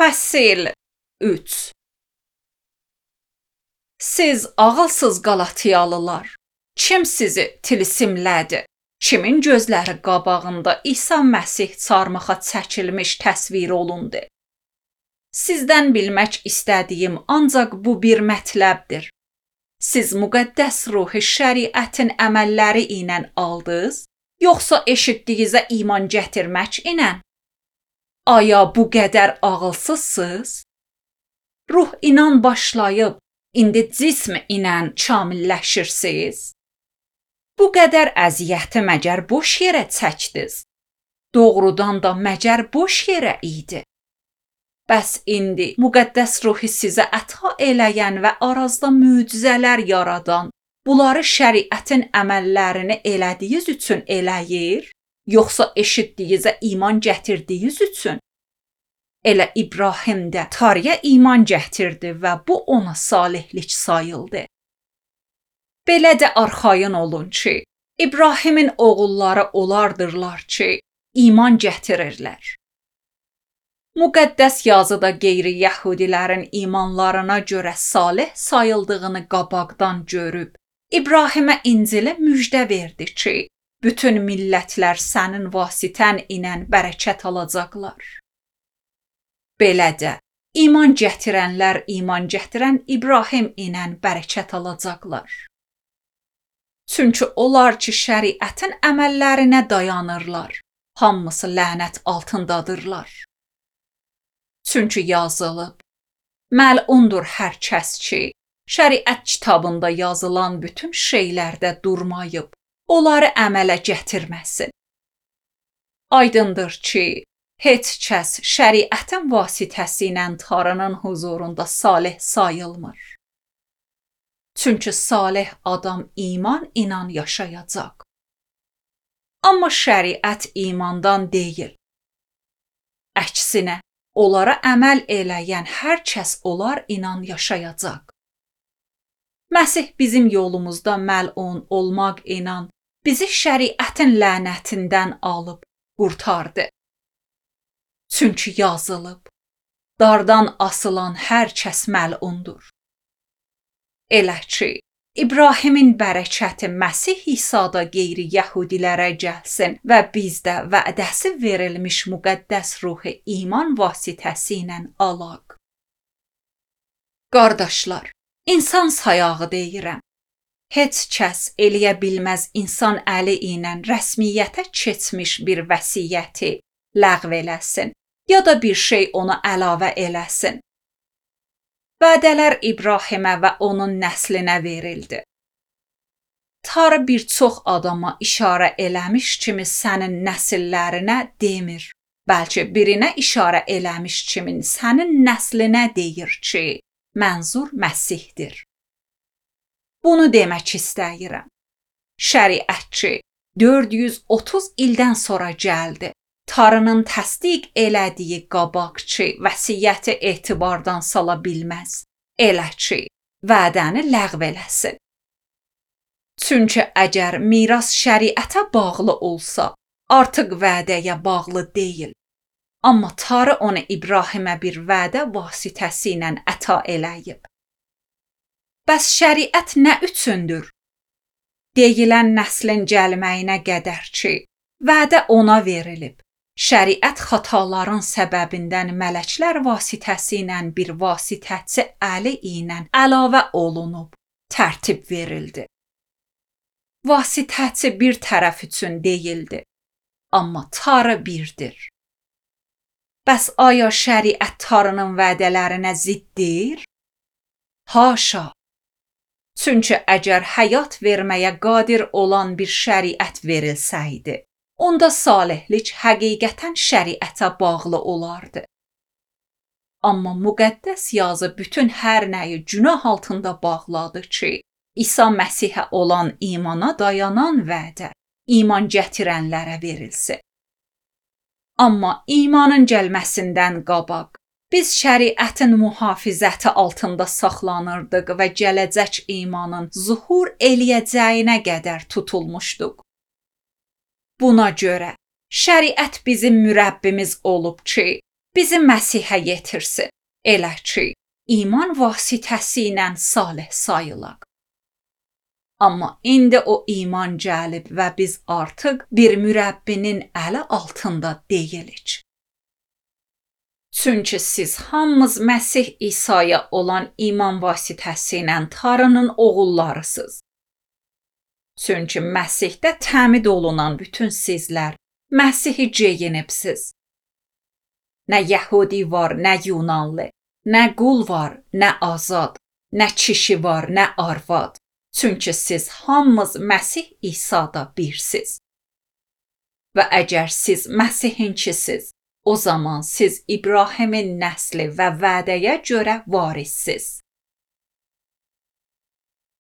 Fəsil 3. Siz ağılsız Qalatiyalılar, kim sizi tilsimlədi? Kimin gözləri qabağında İsa Məsih çarmıxa çəkilmiş təsvir olundu? Sizdən bilmək istədiyim ancaq bu bir mətləbdir. Siz müqəddəs ruhu şəriətin əməlləri ilə aldınız, yoxsa eşitdiyinizə iman gətirmək ilə? Aya bu qədər ağılsızsınız? Ruh inan başlayıb, indi cism ilə kamilləşirsiniz. Bu qədər əziyyəti məgər boş yerə çəkdiniz? Doğrudan da məgər boş yerə idi? Bəs indi müqəddəs ruhu sizə əta eləyən və arazda möcüzələr yaradan, bunları şəriətin əməllərini elədiyiniz üçün eləyir, yoxsa eşitdiyinizə iman gətirdiyiniz üçün? Elə İbrahim də Tanrıya iman gətirdi və bu ona salihlik sayıldı. Belə də arxayın olun ki, İbrahimin oğulları olardırlar ki, iman gətirirlər. Müqəddəs yazıda qeyri-yəhudilərin imanlarına görə salih sayıldığını qabaqdan görüb, İbrahimə İncili müjdə verdi ki, bütün millətlər sənin vasitən ilə bərəkət alacaqlar. Belə də, iman gətirənlər iman gətirən İbrahim ilə bərəkət alacaqlar. Çünki onlar ki, şəriətin əməllərinə dayanırlar, hamısı lənət altındadırlar. Çünki yazılıb, məlundur hər kəs ki, şəriət kitabında yazılan bütün şeylərdə durmayıb, onları əmələ gətirməsin. Aydındır ki, heç kəs şəriətin vasitəsi ilə Tanrının huzurunda salih sayılmır. Çünki salih adam iman ilə yaşayacaq. Amma şəriət imandan deyil. Əksinə, onlara əməl eləyən hər kəs onlar ilə yaşayacaq. Məsih bizim yolumuzda məlun olmaq ilə bizi şəriətin lənətindən alıb qurtardı. Çünki yazılıb, dardan asılan hər kəs məlundur. Elə ki, İbrahimin bərəkəti Məsih İsa'da qeyri-yəhudilərə gəlsin və bizdə vədəsi verilmiş müqəddəs ruhu iman vasitəsi ilə alaq. Qardaşlar, insan sayağı deyirəm. Heç kəs eləyə bilməz insan əli ilə rəsmiyyətə keçmiş bir vəsiyyəti ləğv eləsin, ya da bir şey ona əlavə eləsin. Vədələr İbrahimə və onun nəslinə verildi. Tanrı bir çox adama işarə eləmiş kimi sənin nəsillərinə demir, bəlkə birinə işarə eləmiş kimi sənin nəslinə deyir ki, mənzur Məsihdir. Bunu demək istəyirəm. Şəriətçi 430 ildən sonra gəldi. Tanrının təsdiq elədiyi qabaqçı vəsiyyəti etibardan sala bilməz. Elə ki, vədəni ləğv eləsin. Çünki əgər miras şəriətə bağlı olsa, artıq vədəyə bağlı deyil. Amma Tanrı onu İbrahimə bir vədə vasitəsi ilə əta eləyib. Bəs şəriət nə üçündür? Deyilən nəslin gəlməyinə qədər ki, vədə ona verilib. Şəriət xataların səbəbindən mələklər vasitəsi ilə bir vasitəçi əli ilə əlavə olunub, tərtib verildi. Vasitəçi bir tərəf üçün deyildi, amma Tanrı birdir. Bəs aya şəriət Tanrının vədələrinə ziddir? Haşa! Çünki əgər həyat verməyə qadir olan bir şəriət verilsəydi, onda salihlik həqiqətən şəriətə bağlı olardı. Amma müqəddəs yazı bütün hər nəyi günah altında bağladı ki, İsa Məsihə olan imana dayanan vədə iman gətirənlərə verilsin. Amma imanın gəlməsindən qabaq, biz şəriətin mühafizəti altında saxlanırdıq və gələcək imanın zuhur eləyəcəyinə qədər tutulmuşduq. Buna görə şəriət bizim mürəbbimiz olub ki, bizi Məsihə yetirsin, elə ki, iman vasitəsi ilə salih sayılaq. Amma indi o iman gəlib və biz artıq bir mürəbbinin əli altında deyilik. Çünki siz hamınız Məsih İsa'ya olan iman vasitəsi ilə Tanrının oğullarısınız. Çünki Məsihdə təmid olunan bütün sizlər Məsihi geyinibsiz. Nə Yəhudi var, nə Yunanlı, nə qul var, nə azad, nə kişi var, nə arvad. Çünki siz hamınız Məsih İsa'da birsiz. Və əgər siz Məsihinkisiz, o zaman siz İbrahimin nəsli və vədəyə görə varissiniz.